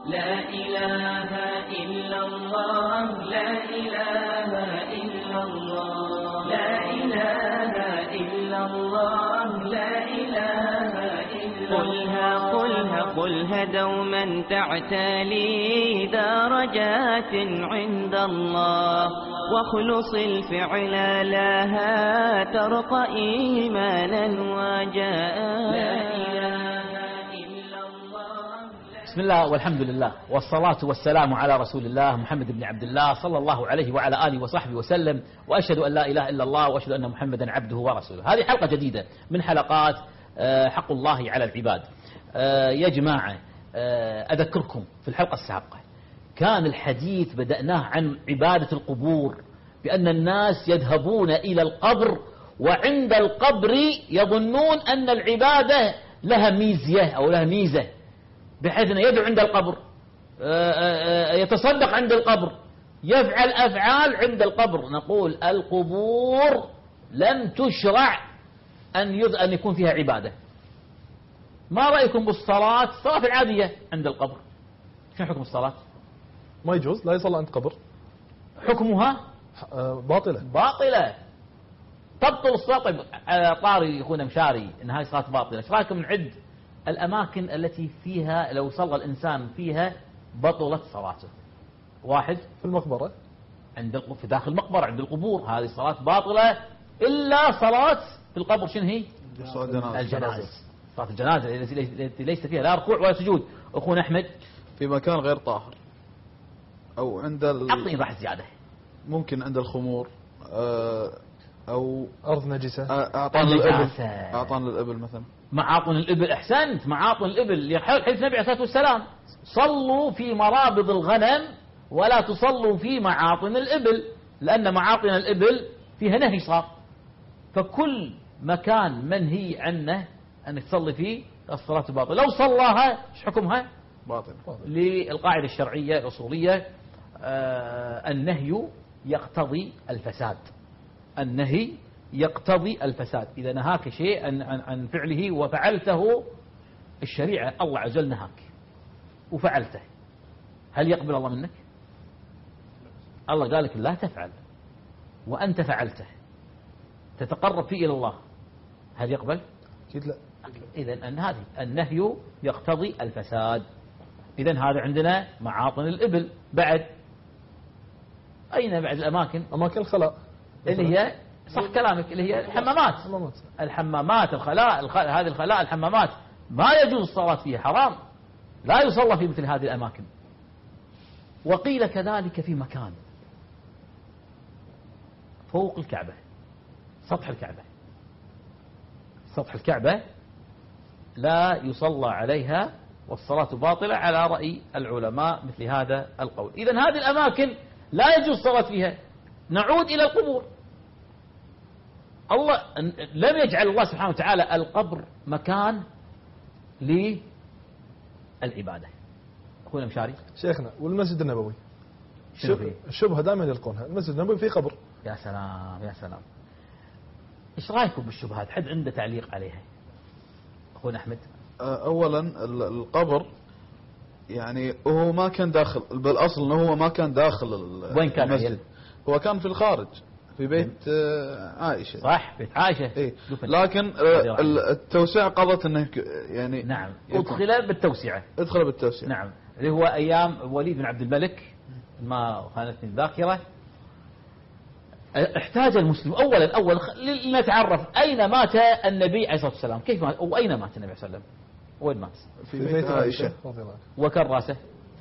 لا إله إلا الله لا إله إلا الله لا إله إلا الله لا إله إلا الله قلها دوما تعتلي درجات عند الله واخلص الفعل لها ترقى إيمانا وجاء لا إله إلا الله. بسم الله والحمد لله والصلاة والسلام على رسول الله محمد بن عبد الله صلى الله عليه وعلى آله وصحبه وسلم، وأشهد أن لا إله إلا الله وأشهد أن محمدا عبده ورسوله. هذه حلقة جديدة من حلقات حق الله على العباد. يا جماعة، أذكركم في الحلقة السابقة كان الحديث بدأناه عن عبادة القبور، بأن الناس يذهبون إلى القبر وعند القبر يظنون أن العبادة لها ميزة أو لها ميزة، بحيث أنه يدعو عند القبر، يتصدق عند القبر، يفعل أفعال عند القبر. نقول القبور لم تشرع أن يكون فيها عبادة. ما رأيكم بالصلاة؟ الصلاة العادية عند القبر، شو حكم الصلاة؟ ما يجوز، لا يصلى عند قبر. حكمها باطلة تبطل الصلاة. طيب طاري أخونا مشاري إن هاي صلاة باطلة، ايش رايكم نعد الأماكن التي فيها لو صلى الإنسان فيها بطلت صلاته؟ واحد، في المقبرة، في داخل المقبرة عند القبور، هذه صلاة باطلة. إلا صلاة في القبر، شنو هي؟ الجنازة. صلاة الجنازة التي ليس فيها لا ركوع ولا سجود. أخونا أحمد، في مكان غير طاهر أو عند أعطني راح زيادة، ممكن عند الخمور أو أرض نجسة، أعطان للإبل مثلا. معاطن الإبل، أحسنت، معاطن الإبل. حديث النبي عليه الصلاة والسلام: صلوا في مرابض الغنم ولا تصلوا في معاطن الإبل، لأن معاطن الإبل فيها نهي صار. فكل مكان منهي عنه أن تصلي فيه الصلاة باطلة. لو صلاها ايش حكمها؟ باطل. للقاعدة الشرعية الأصولية: النهي يقتضي الفساد. النهي يقتضي الفساد. إذا نهاك شيء عن فعله وفعلته، الشريعة الله عز وجل نهاك وفعلته، هل يقبل الله منك؟ الله قال لك لا تفعل وأنت فعلته، تتقرب فيه إلى الله، هل يقبل؟ أكيد لا. إذن هذه النهي يقتضي الفساد. إذن هذا عندنا معاطن الإبل. بعد أين بعد الأماكن؟ أماكن الخلاء اللي هي صح كلامك، اللي هي الحمامات الخلاء. هذه الخلاء الحمامات ما يجوز الصلاة فيها، حرام، لا يصلى في مثل هذه الأماكن. وقيل كذلك في مكان فوق الكعبة، سطح الكعبة لا يصلى عليها والصلاة باطلة على رأي العلماء مثل هذا القول. إذن هذه الأماكن لا يجوز الصلاة فيها. نعود إلى القبور. الله لم يجعل الله سبحانه وتعالى القبر مكان للعبادة. أخونا مشاري. شيخنا، والمسجد النبوي الشبهة دائما يلقونها، المسجد النبوي فيه قبر. يا سلام يا سلام. إيش رأيكم بالشبهات؟ حد عنده تعليق عليها؟ أخونا أحمد. أولا القبر يعني هو ما كان داخل، بالأصل أنه هو ما كان داخل وين كان المسجد، هو كان في الخارج في بيت عائشة. صح، بيت عائشة. إيه. لكن التوسعة قضت أنه يعني نعم ادخل بالتوسعة. نعم، اللي هو أيام وليد بن عبد الملك، ما خانتني الذاكرة. احتاج المسلم أولا لنتعرف أين مات النبي عليه الصلاة والسلام، كيف مات وأين مات النبي عليه الصلاة والسلام؟ وين مات؟ في بيت عائشة. وكان راسه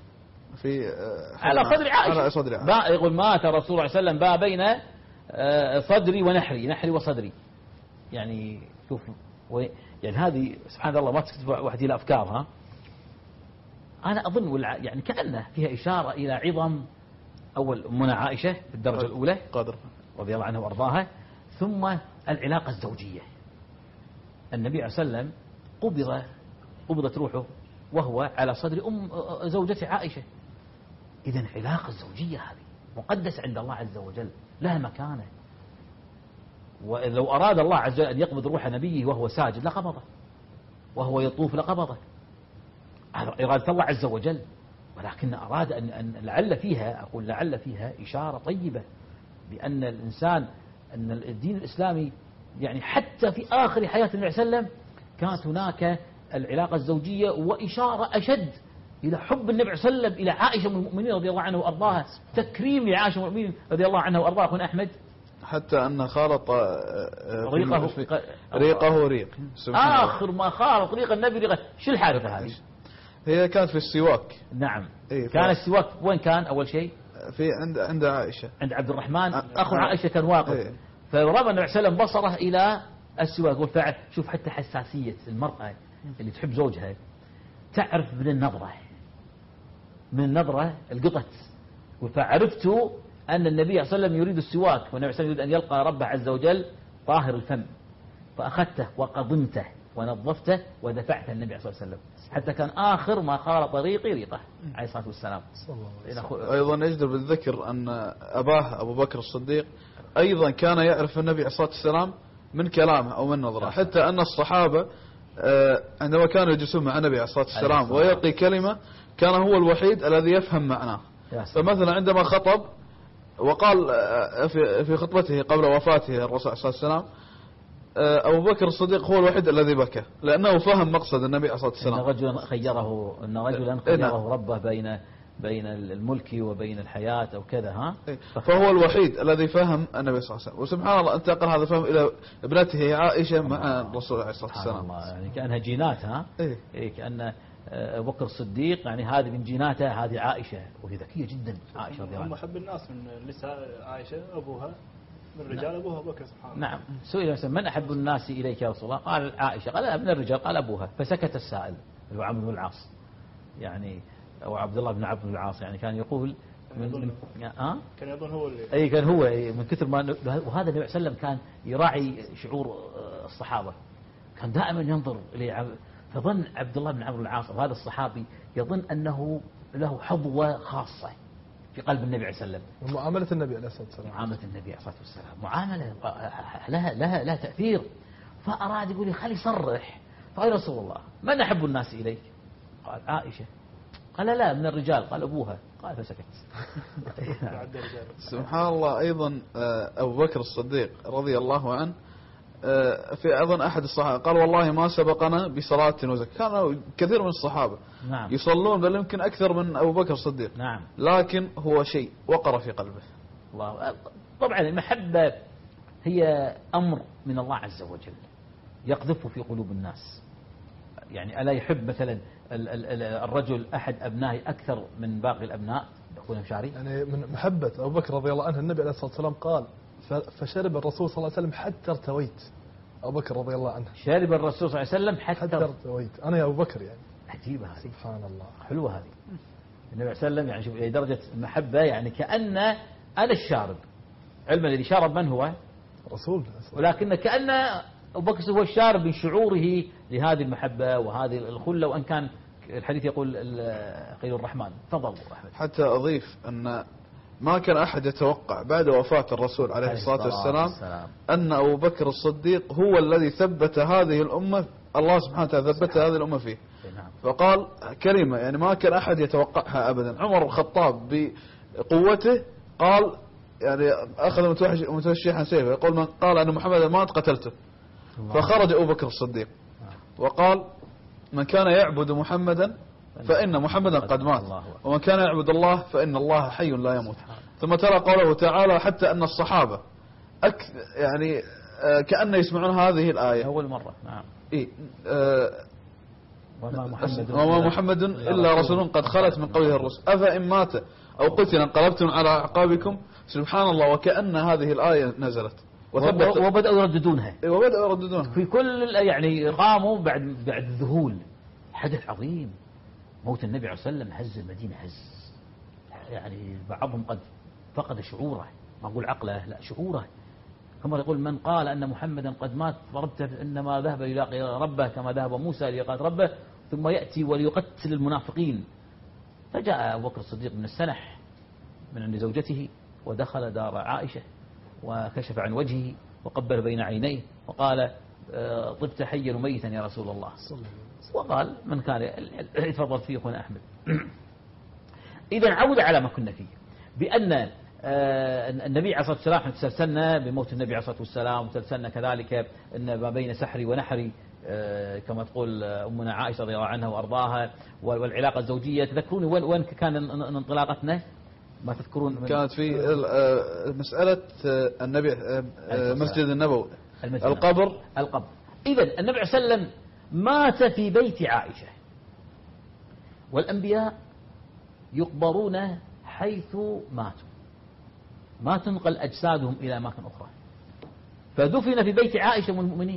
على صدر عائشة. يقول مات رسول الله صلى الله عليه وسلم بين صدري ونحري وصدري. يعني شوف، يعني هذه سبحان الله ما تكتب واحد إلى أفكارها. أنا أظن يعني كأنه فيها إشارة إلى عظم أول أمنا عائشة في الدرجة الأولى رضي الله عنها وأرضاها، ثم العلاقة الزوجية. النبي عليه الصلاة والسلام قبضت روحه وهو على صدر زوجته عائشة. إذن علاقة الزوجية هذه مقدسة عند الله عز وجل، لها مكانة. ولو أراد الله عز وجل أن يقبض روح نبيه وهو ساجد لقبضه، وهو يطوف لقبضه. إرادة الله عز وجل. ولكن أراد أن لعل فيها، أقول لعل فيها إشارة طيبة بأن الإنسان، أن الدين الإسلامي يعني حتى في آخر حياة النبي صلى الله عليه وسلم كانت هناك العلاقة الزوجية، وإشارة أشد إلى حب النبي صلى الله عليه وسلم إلى عائشة أم المؤمنين رضي الله عنها وأرضاها، تكريم لعائشة أم المؤمنين رضي الله عنها وأرضاها. أخونا أحمد حتى أن خالط ريقه ريق. آخر ما خالط ريق النبي ريقه. شو الحادثة هذه؟ هي كانت في السواك. نعم. إيه كان السواك وين كان أول شيء؟ في عند عائشة، عند عبد الرحمن أخو عائشة كان واقف. إيه. فرمى النبي صلى الله عليه وسلم بصره إلى السواك. يقول فعل شوف حتى حساسية المرأة اللي تحب زوجها تعرف من النظرة القطت. فعرفت أن النبي صلى الله عليه وسلم يريد السواك، والنبي صلى الله عليه وسلم يريد أن يلقى ربه عز وجل طاهر الفم، فأخذته وقضمته ونظفته ودفعته النبي صلى الله عليه وسلم، حتى كان آخر ما خالط طريقي ريقه عليه الصلاة والسلام. أيضا يجدر بالذكر أن أباه أبو بكر الصديق أيضا كان يعرف النبي عليه الصلاة والسلام من كلامه أو من نظره، حتى أن الصحابة عندما كانوا يجلسون مع النبي عليه الصلاة والسلام ويلقي كلمة كان هو الوحيد الذي يفهم معناه. فمثلا عندما خطب وقال في خطبته قبل وفاته الرسول صلى الله عليه وسلم، أبو بكر الصديق هو الوحيد الذي بكى لأنه فهم مقصد النبي عليه الصلاة والسلام. إن رجلا خيره ربه بين الملك وبين الحياة أو كذا ها. فهو الوحيد الذي فهم النبي صلى الله عليه وسلم، وسبحان الله انتقل هذا الفهم إلى ابنته عائشة مع الرسول عليه الصلاة والسلام. يعني كأنها جينات ها. كأن أبو بكر الصديق يعني هذه من جيناته هذه عائشة، وهي ذكية جدا عائشة رضي الله عنها. محب الناس من نساء عائشة أبوها من الرجال أبوها بكر سبحان الله. نعم. سئل مثلا من أحب الناس إليك يا رسول الله؟ قال عائشة. قال من الرجال؟ قال أبوها. فسكت السائل اللي هو عمرو بن العاص يعني، أو عبد الله بن عمرو بن العاص يعني، كان يقول كان يظن هو اللي أي كان هو من كثر ما. وهذا النبي صلى الله عليه وسلم كان يراعي شعور الصحابة، كان دائما ينظر إليه. فظن عبد الله بن عمرو بن العاص وهذا الصحابي يظن أنه له حظوة خاصة في قلب النبي عليه الصلاة والسلام. ومعاملة النبي عليه الصلاة والسلام، معاملة النبي عليه الصلاة والسلام معاملة لها تأثير. فأراد يقول لي خلي يصرح. فقال رسول الله من أحب الناس إليك؟ قال عائشة. قال لا من الرجال. قال أبوها. قال فسكت. سبحان الله. أيضا أبو بكر الصديق رضي الله عنه في أظن أحد الصحابة قال والله ما سبقنا بصلاة وزكاة. كانوا كثير من الصحابة نعم. يصلون بل يمكن أكثر من أبو بكر الصديق. نعم. لكن هو شيء وقر في قلبه. الله. طبعا المحبة هي أمر من الله عز وجل يقذفه في قلوب الناس. يعني ألا يحب مثلا الرجل أحد أبنائه أكثر من باقي الأبناء؟ أخونا مشاري يعني من محبة أبو بكر رضي الله عنه النبي عليه الصلاة والسلام قال فشرب الرسول صلى الله عليه وسلم حتى ارتويت. أبو بكر رضي الله عنه شرب الرسول صلى الله عليه وسلم حتى ارتويت. أنا يا أبو بكر يعني. عجيبة هذه. سبحان الله. حلوة هذه. النبي صلى الله عليه وسلم يعني شوف درجة المحبة، يعني كأن أنا الشارب، علما الذي شارب من هو؟ رسول. ولكن كأن أبو بكر هو الشارب من شعوره لهذه المحبة وهذه الخلة، وأن كان الحديث يقول خير الرحمن. تفضل أحمد. حتى أضيف أن ما كان أحد يتوقع بعد وفاة الرسول عليه الصلاة والسلام أن أبو بكر الصديق هو الذي ثبت هذه الأمة، الله سبحانه وتعالى ثبت هذه الأمة فيه. فقال كلمة يعني ما كان أحد يتوقعها أبدا. عمر الخطاب بقوته قال يعني أخذ متوشحا سيفه يقول من قال أن محمد مات قتلته. فخرج أبو بكر الصديق وقال من كان يعبد محمدا فإن محمدا قد مات، ومن كان يعبد الله فإن الله حي لا يموت. ثم ترى قوله تعالى حتى أن الصحابة يعني كأن يسمعون هذه الآية أول مرة. نعم. وما محمد إلا رسول قد خلت من قبله الرسل أفإن مات أو قتل انقلبتم على أعقابكم. سبحان الله. وكأن هذه الآية نزلت وبدأوا يرددونها. في كل يعني قاموا بعد ذهول. حدث عظيم. موت النبي عليه الصلاة والسلام هز المدينة هز، يعني بعضهم قد فقد شعوره، ما أقول عقله لا شعوره. كما يقول من قال أن محمدا قد مات فربت إنما ذهب يلاقي ربه كما ذهب موسى ليقات ربه ثم يأتي وليقتل المنافقين. فجاء أبو بكر الصديق من السنح من عند زوجته ودخل دار عائشة وكشف عن وجهه وقبل بين عينيه وقال طبت حيا وميتا يا رسول الله. وقال من كان يتفضل فيه أخونا أحمد. إذا عود على ما كنا فيه، بأن النبي عليه الصلاة والسلام، احنا تسلسلنا بموت النبي عليه الصلاة والسلام، وتسلسلنا كذلك أن ما بين سحري ونحري كما تقول أمنا عائشة رضي الله عنها وأرضاها، والعلاقة الزوجية. تذكروني وين كان انطلاقتنا؟ ما تذكرون؟ كانت في مسألة النبي مسجد النبوي، القبر. إذا النبي عليه الصلاة والسلام مات في بيت عائشة، والأنبياء يقبرون حيث ماتوا، ما تنقل أجسادهم إلى أماكن أخرى. فدفن في بيت عائشة من المؤمنين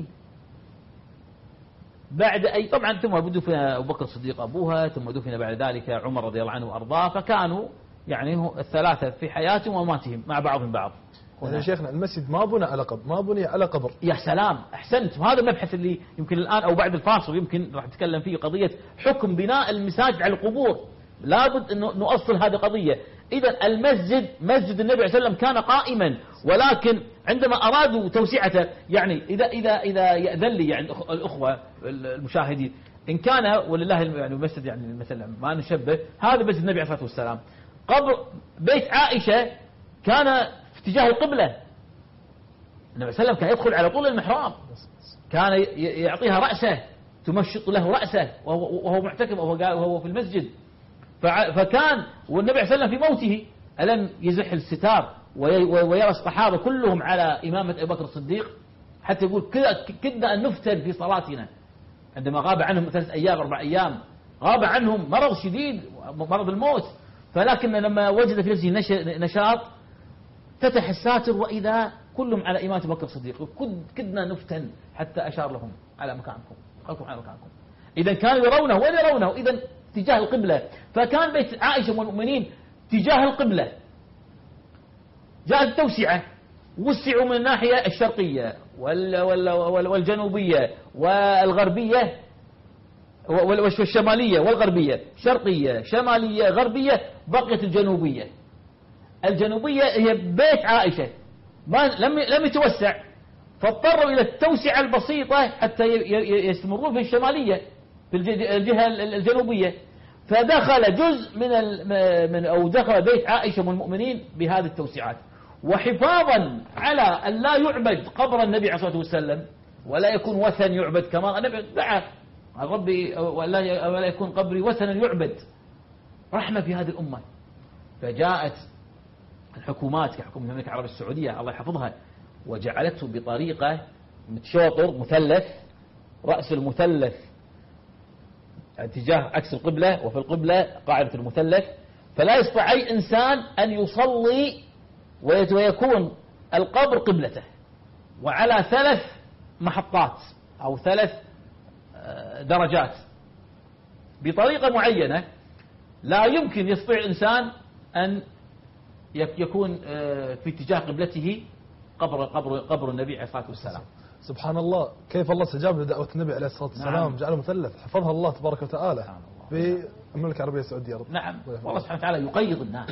بعد طبعا ثم دفن أبو بكر الصديق أبوها، ثم دفن بعد ذلك عمر رضي الله عنه وأرضاه، فكانوا يعني الثلاثة في حياتهم وماتهم مع بعضهم بعض. يا شيخنا المسجد ما بني على قبر، ما بني على قبر. يا سلام، أحسنت. وهذا المبحث اللي يمكن الآن أو بعد الفاصل يمكن راح نتكلم فيه، قضية حكم بناء المساجد على القبور. لابد أن نؤصل هذه القضية. إذا المسجد، مسجد النبي عليه الصلاة والسلام كان قائما، ولكن عندما أرادوا توسعته، يعني إذا يأذن لي يعني الأخوة المشاهدين، إن كان ولله يعني المسجد يعني مثلا ما نشبه، هذا مسجد النبي عليه الصلاة والسلام، قبر بيت عائشة كان في اتجاه القبلة. النبي عليه الصلاة والسلام كان يدخل على طول المحراب، كان يعطيها رأسه، تمشط له رأسه وهو معتكف وهو في المسجد. فكان والنبي عليه الصلاة والسلام في موته ألم يزح الستار ويرى الصحابة كلهم على إمامة أبي بكر الصديق، حتى يقول كدنا أن نفتن في صلاتنا. عندما غاب عنهم 3 أيام 4 أيام، غاب عنهم مرض شديد، مرض الموت، فلكن لما وجد في نفسه نشاط فتح الساتر وإذا كلهم على إمامة أبي بكر الصديق. كدنا نفتن حتى أشار لهم على مكانكم، خلكم على مكانكم. إذا كانوا يرونه، وين يرونه؟ إذا تجاه القبلة. فكان بيت عائشة والمؤمنين تجاه القبلة. جاءت التوسعة، وسعوا من الناحية الشرقية والجنوبية والغربية والشمالية والغربية، شرقية شمالية غربية، بقيت الجنوبية. الجنوبية هي بيت عائشة، لم يتوسع، فاضطروا إلى التوسعة البسيطة حتى يستمرون في الشمالية في الجهة الجنوبية. فدخل جزء من أو دخل بيت عائشة والمؤمنين بهذه التوسعات، وحفاظا على أن لا يعبد قبر النبي عليه الصلاة والسلام، ولا يكون وثن يعبد، كما النبي دعا ربي ولا يكون قبري وثنا يعبد، رحمة في هذه الأمة. فجاءت الحكومات كحكومة المملكة العربية السعودية الله يحفظها، وجعلته بطريقة متشاطر مثلث، رأس المثلث اتجاه عكس القبلة، وفي القبلة قاعدة المثلث، فلا يستطيع أي إنسان أن يصلي ويكون القبر قبلته، وعلى 3 محطات أو 3 درجات بطريقة معينة. لا يمكن يستطيع إنسان أن يكون في اتجاه قبلته قبر النبي عليه الصلاة والسلام. سبحان الله، كيف الله استجاب لدعوة النبي عليه الصلاة والسلام. نعم. جعله مثلث، حفظها الله تبارك وتعالى بالمملكة العربية السعودية. نعم، والله سبحانه وتعالى يقيض الناس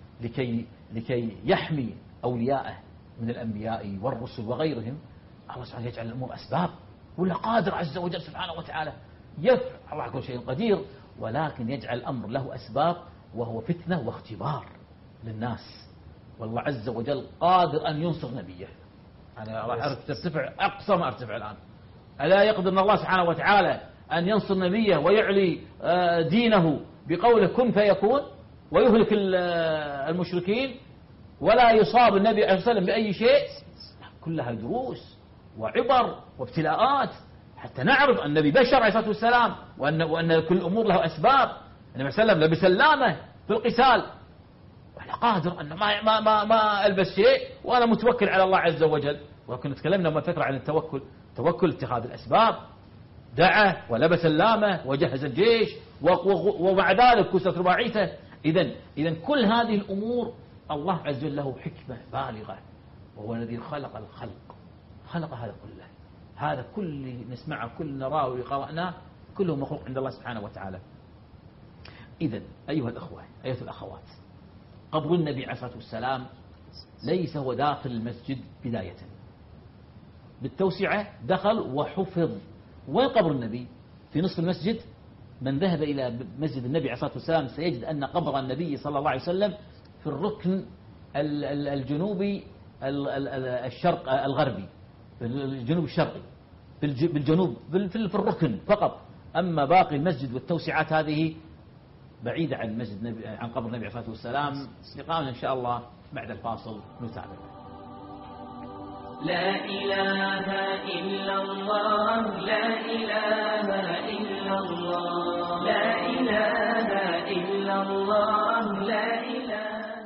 لكي يحمي أولياءه من الأنبياء والرسل وغيرهم. الله سبحانه يجعل الأمور أسباب، ولا قادر عز وجل سبحانه وتعالى يفعل، الله كل شيء قدير، ولكن يجعل الأمر له أسباب، وهو فتنة واختبار للناس. والله عز وجل قادر أن ينصر نبيه. أنا راح أرتفع أقصى ما أرتفع الآن. ألا يقدر الله سبحانه وتعالى أن ينصر نبيه ويعلي دينه بقوله كن فيكون، ويهلك المشركين، ولا يصاب النبي عليه الصلاة والسلام بأي شيء؟ كلها دروس وعبر وابتلاءات حتى نعرف أن النبي بشر عليه الصلاة والسلام، وأن كل أمور له أسباب. النبي صلى الله عليه وسلم لبس اللامة في القتال، وأنا قادر أن ما ألبس شيء وأنا متوكل على الله عز وجل. ولكن تكلمنا من فترة عن التوكل، توكل اتخاذ الأسباب، دعا ولبس اللامة وجهز الجيش ومع ذلك كسرت رباعيته. إذن كل هذه الأمور الله عز وجل له حكمة بالغة، وهو الذي خلق الخلق، خلق هذا كله. هذا كل نسمعه كل نراه وقرأناه كله مخلوق عند الله سبحانه وتعالى. إذن أيها الأخوة أيها الأخوات، قبر النبي عليه الصلاة والسلام ليس هو داخل المسجد بداية، بالتوسعة دخل وحفظ. وين قبر النبي؟ في نصف المسجد؟ من ذهب إلى مسجد النبي عليه الصلاة والسلام سيجد أن قبر النبي صلى الله عليه وسلم في الركن الجنوبي الشرق الغربي، الجنوب الشرقي، بالجنوب في الركن فقط. أما باقي المسجد والتوسعات هذه بعيدة عن مسجد عن قبر النبي عليه الصلاة والسلام. لقاءنا إن شاء الله بعد الفاصل نتابع. لا إله إلا الله لا إله إلا الله لا إله إلا الله لا إله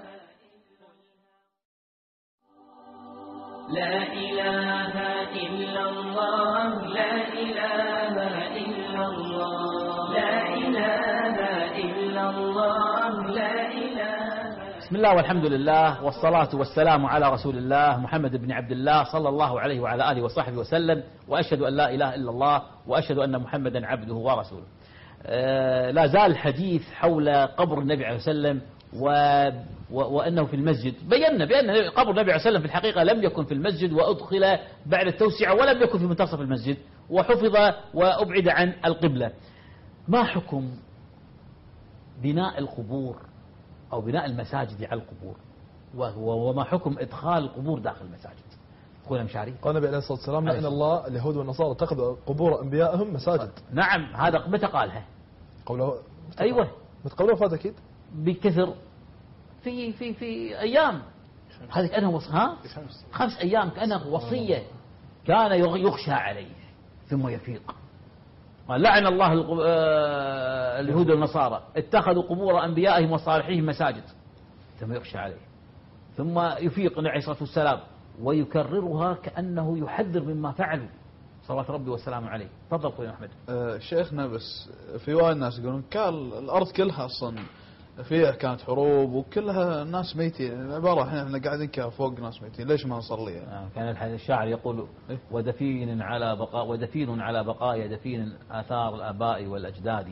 لا إله إلا الله لا إله إلا الله لا إله إلا الله لا إله. بسم الله والحمد لله والصلاة والسلام على رسول الله محمد بن عبد الله صلى الله عليه وعلى آله وصحبه وسلم، وأشهد أن لا إله إلا الله وأشهد أن محمدا عبده ورسوله. لا زال الحديث حول قبر النبي عليه وسلم وأنه في المسجد. بينا بأن قبر النبي عليه وسلم في الحقيقة لم يكن في المسجد، وأدخل بعد التوسعة، ولم يكن في منتصف المسجد، وحفظ وأبعد عن القبلة. ما حكم بناء القبور أو بناء المساجد على القبور، وما حكم إدخال القبور داخل المساجد؟ أخونا مشاري. قال النبي عليه الصلاة والسلام: لعن الله اليهود والنصارى اتخذوا قبور أنبيائهم مساجد. نعم، هذا متى قالها؟ قوله. أيوة، قبل وفاته أكيد بكثر في أيام. هذه كأنها 5 أيام، كأنها وصية كان يخشى عليه ثم يفيق. قال: لعن الله اليهود والنصارى اتخذوا قبور أنبيائهم وصالحيهم مساجد، ثم يخشى عليه ثم يفيق عليه الصلاة والسلام ويكررها كأنه يحذر مما فعلوا صلوات ربي والسلام عليه. تفضل أخوي أحمد. شيخنا، بس في وايد ناس يقولون كان الأرض كلها أصلا فيها كانت حروب وكلها ناس ميتين، عبارة احنا قاعدين فوق ناس ميتين، ليش ما نصلي يعني؟ كان الشاعر يقول: ودفين على بقايا دفين آثار الآباء والأجداد.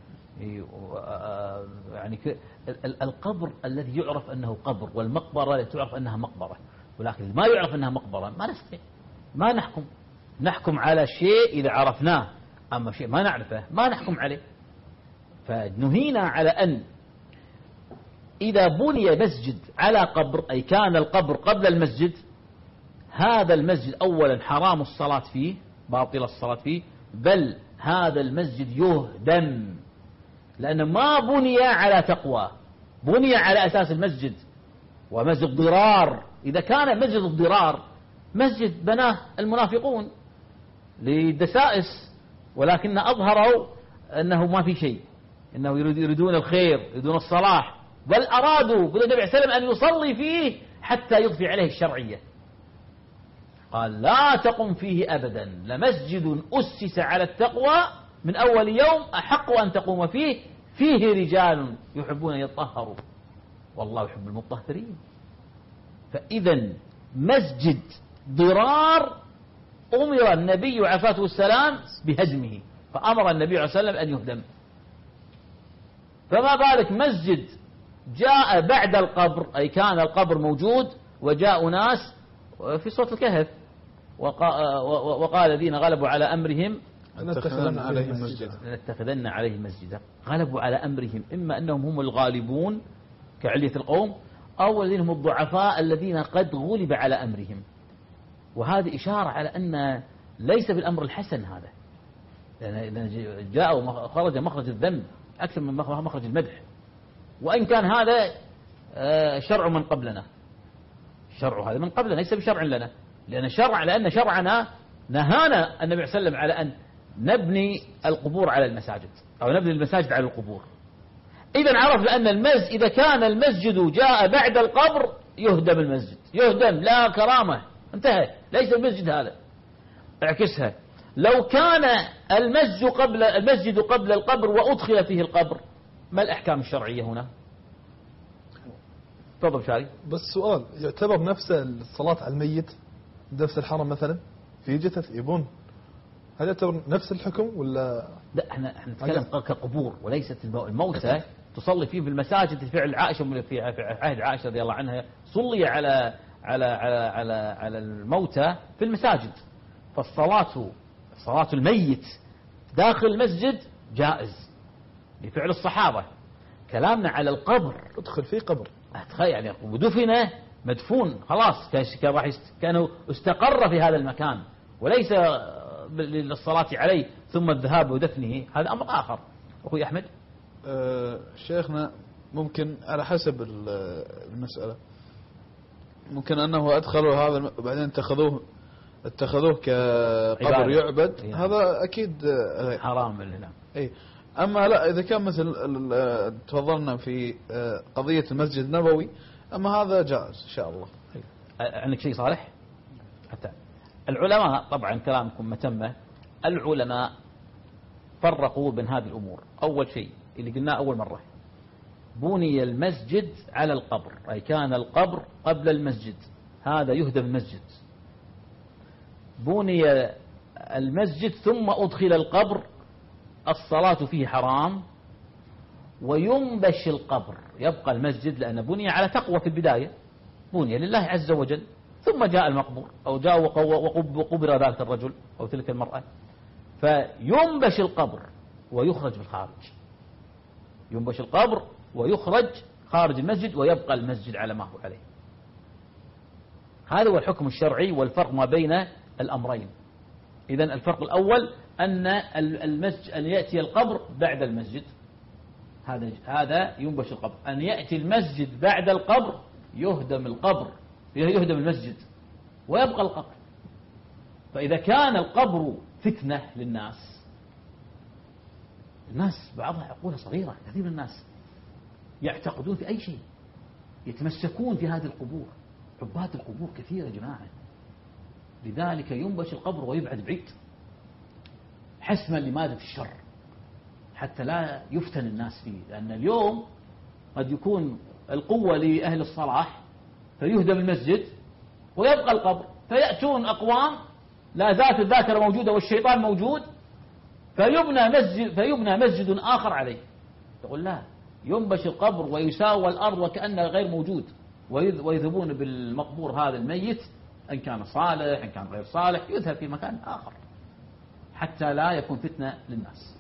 يعني القبر الذي يعرف أنه قبر، والمقبرة التي تعرف أنها مقبرة، ولكن ما يعرف أنها مقبرة ما نستطيع، ما نحكم على شيء إذا عرفناه، أما شيء ما نعرفه ما نحكم عليه. فنهينا على أن إذا بني مسجد على قبر، أي كان القبر قبل المسجد، هذا المسجد أولا حرام الصلاة فيه، باطل الصلاة فيه، بل هذا المسجد يهدم، لأنه ما بني على تقوى، بني على أساس المسجد ومسجد ضرار. إذا كان مسجد الضرار مسجد بناه المنافقون للدسائس، ولكن أظهروا أنه ما في شيء، أنه يريدون الخير، يريدون الصلاح، بل أرادوا بالنبي عليه السلام أن يصلي فيه حتى يضفي عليه الشرعية. قال: لا تقم فيه أبدا، لمسجد أسس على التقوى من أول يوم أحق أن تقوم فيه، فيه رجال يحبون أن يطهروا والله يحب المطهرين. فإذا مسجد ضرار أمر النبي عليه الصلاة والسلام بهدمه، فأمر النبي عليه الصلاة والسلام أن يهدم. فما بالك مسجد جاء بعد القبر، أي كان القبر موجود وجاء ناس في سورة الكهف وقال الذين غلبوا على أمرهم لنتخذن عليهم مسجدا. غلبوا على أمرهم، إما أنهم هم الغالبون كعلية القوم، أو الذين هم الضعفاء الذين قد غلب على أمرهم. وهذه إشارة على أن ليس بالأمر الحسن هذا، لأن جاء وخرج مخرج الذنب أكثر من مخرج المدح. وإن كان هذا شرع من قبلنا، شرع هذا من قبلنا ليس بشرع لنا، لأن شرعنا نهانا النبي صلى الله عليه وسلم على أن نبني القبور على المساجد، أو نبني المساجد على القبور. إذا عرف بأن إذا كان المسجد جاء بعد القبر يهدم المسجد، يهدم، لا كرامة، انتهى، ليس المسجد هذا. اعكسها، لو كان المسجد قبل القبر وأدخل فيه القبر، ما الأحكام الشرعية هنا؟ تفضل شاري. بس سؤال، يعتبر نفس الصلاة على الميت نفس الحرم مثلا في جثث يبون، هل يعتبر نفس الحكم ولا؟ لا، احنا نتكلم كقبور، وليست الموتى تصلي فيه في المساجد. فعل عائشة في عهد عائشة رضي الله عنها صلي على الموتى في المساجد. فالصلاة صلاة الميت داخل المسجد جائز، لفعل الصحابة. كلامنا على القبر، ادخل فيه قبر، أتخيل يعني ودفن مدفون خلاص، كان استقر في هذا المكان، وليس للصلاة عليه ثم الذهاب ودفنه، هذا أمر آخر. أخوي أحمد. شيخنا ممكن على حسب المسألة، ممكن أنه أدخلوا هذا وبعدين اتخذوه كقبر يعبد، هذا أكيد حرام بالله. أي. أما لا، إذا كان مثل تفضلنا في قضية المسجد النبوي، أما هذا جائز إن شاء الله. عندك شيء صالح؟ حتى العلماء طبعا كلامكم متمة، العلماء فرقوا بين هذه الأمور. أول شيء اللي قلناه أول مرة، بني المسجد على القبر، أي كان القبر قبل المسجد، هذا يهدم المسجد. بني المسجد ثم أدخل القبر، الصلاة فيه حرام، وينبش القبر، يبقى المسجد لأنه بني على تقوى في البداية، بني لله عز وجل، ثم جاء المقبور أو جاء وقبر ذلك الرجل أو تلك المرأة، فينبش القبر ويخرج في الخارج، ينبش القبر ويخرج خارج المسجد، ويبقى المسجد على ما هو عليه. هذا هو الحكم الشرعي والفرق ما بين الأمرين. إذن الفرق الأول أن المسجد أن يأتي القبر بعد المسجد، هذا ينبش القبر. أن يأتي المسجد بعد القبر يهدم القبر، يهدم المسجد ويبقى القبر. فإذا كان القبر فتنة للناس، الناس بعضها عقولها صغيرة، كثير من الناس يعتقدون في أي شيء، يتمسكون في هذه القبور، عباد القبور كثير يا جماعة. لذلك ينبش القبر ويبعد بعيد حسما لمادة الشر، حتى لا يفتن الناس فيه. لأن اليوم قد يكون القوة لأهل الصلاح فيهدم المسجد ويبقى القبر، فيأتون أقوام لا ذات الذاكرة موجودة والشيطان موجود، فيبنى مسجد آخر عليه. تقول لا، ينبش القبر ويساوى الأرض وكأنه غير موجود، ويذهبون بالمقبور هذا الميت، إن كان صالح إن كان غير صالح، يذهب في مكان آخر حتى لا يكون فتنة للناس.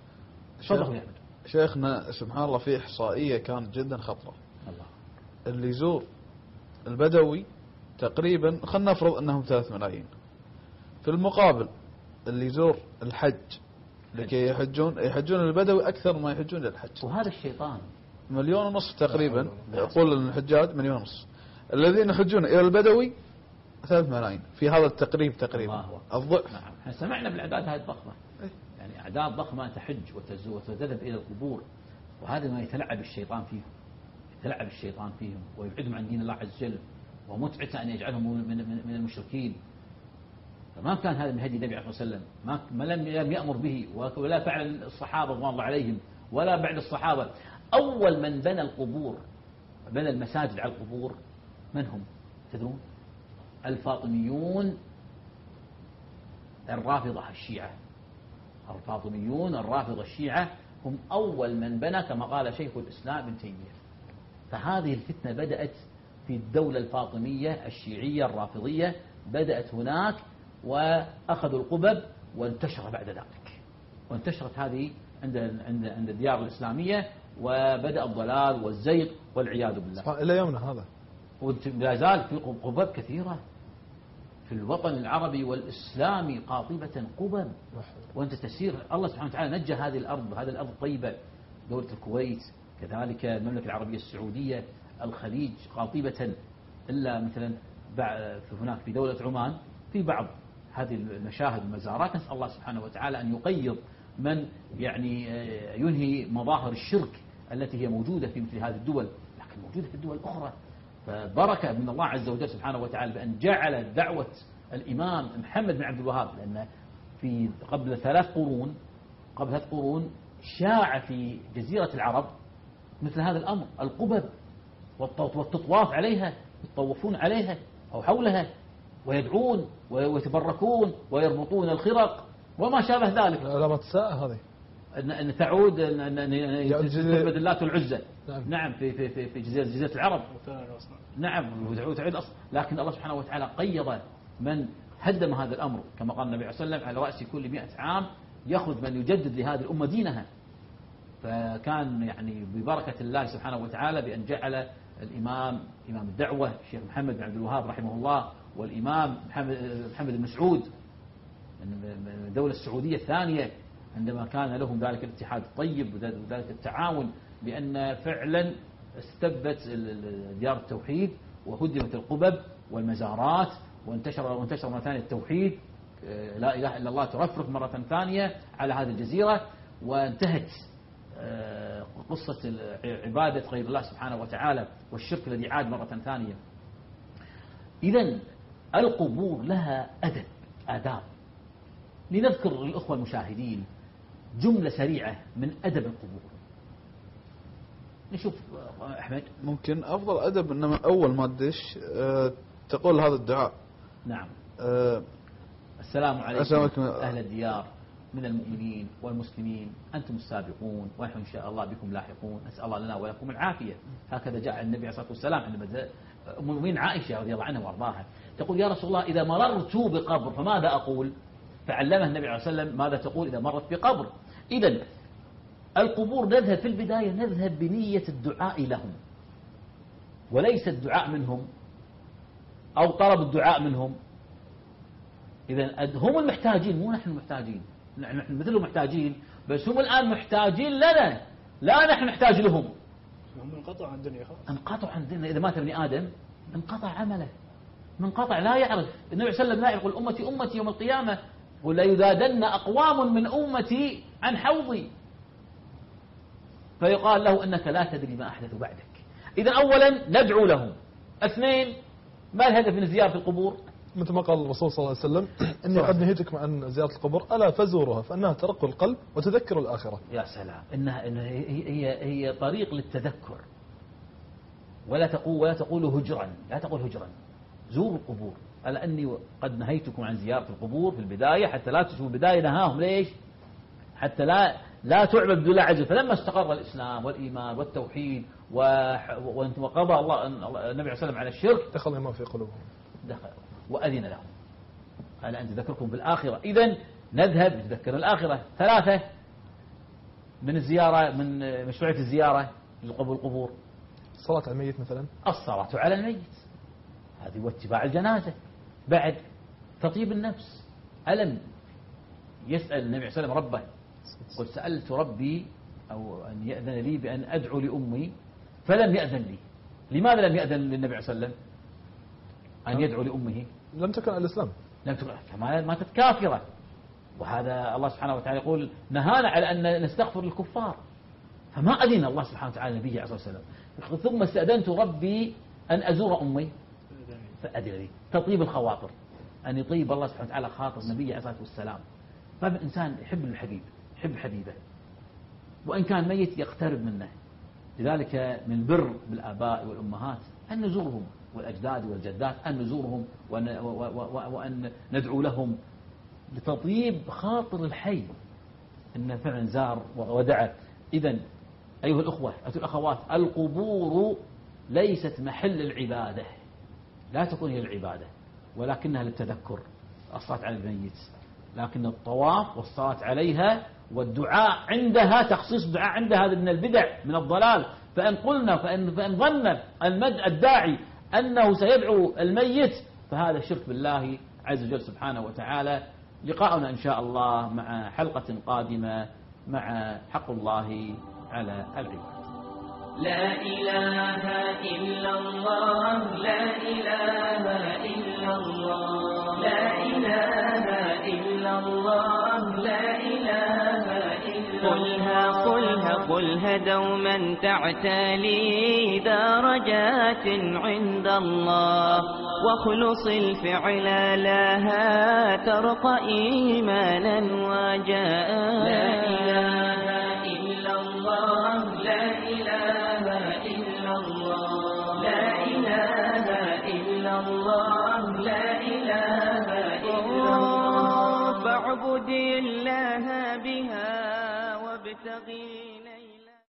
شيخنا سبحان الله في إحصائية كانت جدا خطرة. الله. اللي يزور البدوي تقريبا، خلنا نفرض أنهم 3 ملايين، في المقابل اللي يزور الحج لكي يحجون البدوي أكثر ما يحجون للحج. وهذا الشيطان 1.5 مليون تقريبا، يقول الحجاج 1.5 مليون. الذين يحجون إلى البدوي 3 ملايين في هذا التقريب تقريبا، الضعف. نعم. احنا سمعنا بالأعداد هذه الضخمة، يعني أعداد ضخمة تحج وتذهب إلى القبور، وهذا ما يتلعب الشيطان فيهم، يتلعب الشيطان فيهم ويبعدهم عن دين الله عز وجل، ومتعته أن يجعلهم من المشركين. فما كان هذا من هدي النبي عليه الصلاة والسلام، ما لم يأمر به، ولا فعل الصحابة رضوان الله عليهم ولا بعد الصحابة. أول من بنى القبور، بنى المساجد على القبور، من هم تدرون؟ الفاطميون الرافضة الشيعة. الفاطميون الرافضة الشيعة هم أول من بنى، كما قال شيخ الإسلام ابن تيمية. فهذه الفتنة بدأت في الدولة الفاطمية الشيعية الرافضية، بدأت هناك وأخذوا القبب، وانتشر بعد ذلك، وانتشرت هذه عند الديار الإسلامية، وبدأ الضلال والزيغ والعياذ بالله إلى يومنا هذا. ولا زال في قبب كثيرة في الوطن العربي والإسلامي، قاطبة قبب. وأنت تسير، الله سبحانه وتعالى نجى هذه الأرض، هذه الأرض طيبة، دولة الكويت كذلك، المملكة العربية السعودية، الخليج قاطبة، إلا مثلا هناك في دولة عمان في بعض هذه المشاهد والمزارات. نسأل الله سبحانه وتعالى أن يقيض من يعني ينهي مظاهر الشرك التي هي موجودة في مثل هذه الدول، لكن موجودة في الدول الأخرى. فبركة من الله عز وجل سبحانه وتعالى بأن جعل دعوة الإمام محمد بن عبد الوهاب، لأن في قبل 3 قرون شاع في جزيرة العرب مثل هذا الأمر، القبب والتطواف عليها، يتطوفون عليها أو حولها ويدعون ويتبركون ويربطون الخرق وما شابه ذلك. علامة الساعة هذه أن تعود أن تثبت اللات والعزى. نعم في جزيرة العرب. نعم وتعود أصلا. لكن الله سبحانه وتعالى قيض من هدم هذا الأمر، كما قال النبي صلى الله عليه وسلم: على رأس كل 100 عام يأخذ من يجدد لهذه الأمة دينها. فكان يعني ببركة الله سبحانه وتعالى بأن جعل الإمام إمام الدعوة الشيخ محمد بن عبد الوهاب رحمه الله، والإمام محمد بن مسعود من الدولة السعودية الثانية، عندما كان لهم ذلك الاتحاد الطيب وذلك التعاون، بأن فعلا استبت ديار التوحيد وهدمت القبب والمزارات، وانتشر مرة ثانية التوحيد، لا إله إلا الله ترفرف مرة ثانية على هذه الجزيرة، وانتهت قصة عبادة غير الله سبحانه وتعالى والشرك الذي عاد مرة ثانية. إذن القبور لها أدب، آداب. لنذكر للأخوة المشاهدين جملة سريعة من أدب القبور. نشوف أحمد. ممكن أفضل أدب إنما أول ما تدش تقول هذا الدعاء. نعم. السلام عليكم أهل الديار من المؤمنين والمسلمين، أنتم السابقون ونحن إن شاء الله بكم لاحقون، نسأل الله لنا ولكم العافية. هكذا جاء النبي عليه الصلاة والسلام عندما أم المؤمنين عائشة رضي الله عنها وأرضاها تقول: يا رسول الله إذا مررت بقبر فماذا أقول؟ فعلمها النبي عليه الصلاة والسلام ماذا تقول إذا مرت بقبر. إذن القبور نذهب في البداية نذهب بنية الدعاء لهم، وليس الدعاء منهم أو طلب الدعاء منهم. إذن هم المحتاجين مو نحن المحتاجين، نحن مثلهم محتاجين، بس هم الآن محتاجين لنا، لا نحن نحتاج لهم. هم انقطعوا عن الدنيا خلاص، انقطعوا عن الدنيا. إذا مات ابن آدم انقطع عمله، منقطع، لا يعرف. النبي صلى الله عليه وسلم لا يقول أمتي أمتي يوم القيامة، ولا يذادن أقوام من أمتي عن حوضي، فيقال له أنك لا تدري ما أحدث بعدك. إذا أولا ندعو لهم. اثنين، ما الهدف من زيارة القبور؟ مثل ما قال الرسول صلى الله عليه وسلم: إني قد نهيتكم عن زيارة القبور ألا فزوروها فإنها ترق القلب وتذكر الآخرة. يا سلام، إنها هي طريق للتذكر، ولا تقول هجرا، لا تقول هجرا، زوروا القبور. ألا أني قد نهيتكم عن زيارة القبور في البداية، حتى لا تشوفوا البداية نهاهم ليش؟ حتى لا تعبد بدون الله عز وجل. فلما استقر الإسلام والإيمان والتوحيد وقضى الله النبي عليه الصلاة والسلام على الشرك، دخل الإيمان في قلوبهم، دخل وأذن لهم ألا أن تذكركم بالآخرة. إذن نذهب نتذكر الآخرة. ثلاثة من الزيارة، من مشروعية الزيارة للقبور: الصلاة على الميت مثلا، الصلاة على الميت، هذه واتباع الجنازة. بعد تطيب النفس. ألم يسأل النبي صلى الله عليه وسلم ربه: قل سألت ربي أو أن يأذن لي بأن أدعو لأمي فلم يأذن لي. لماذا لم يأذن للنبي عليه الصلاة والسلام أن يدعو لأمه؟ لم تكن على الإسلام، لم تكن، كما ماتت كافرة. وهذا الله سبحانه وتعالى يقول نهانا على أن نستغفر للكفار، فما أذن الله سبحانه وتعالى النبي عليه الصلاة والسلام. ثم استأذنت ربي أن أزور أمي فأذن لي. تطيب الخواطر، أن يطيب الله سبحانه وتعالى خاطر النبي عليه الصلاة والسلام. ما من إنسان يحب الحبيب، يحب حبيبه، وإن كان ميت يقترب منه. لذلك من بر بالآباء والأمهات أن نزورهم، والأجداد والجدات أن نزورهم وأن ندعو لهم لتطيب خاطر الحي، إن فعلا زار ودعا. إذن أيها الأخوة الأخوات، القبور ليست محل العبادة، لا تكون هي العبادة، ولكنها للتذكر. الصلاة على الميت، لكن الطواف والصلاة عليها والدعاء عندها، تخصيص الدعاء عندها هذا من البدع، من الضلال. فإن قلنا فإن ظن الداعي أنه سيدعو الميت فهذا شرك بالله عز وجل سبحانه وتعالى. لقاؤنا إن شاء الله مع حلقة قادمة مع حق الله على العباد. لا إله إلا الله، لا إله إلا الله، لا إله إلا الله، لا إله إلا الله. قلها دوما تعتلي درجات عند الله، واخلص الفعل لها ترقى إيمانا وجاء. لا إله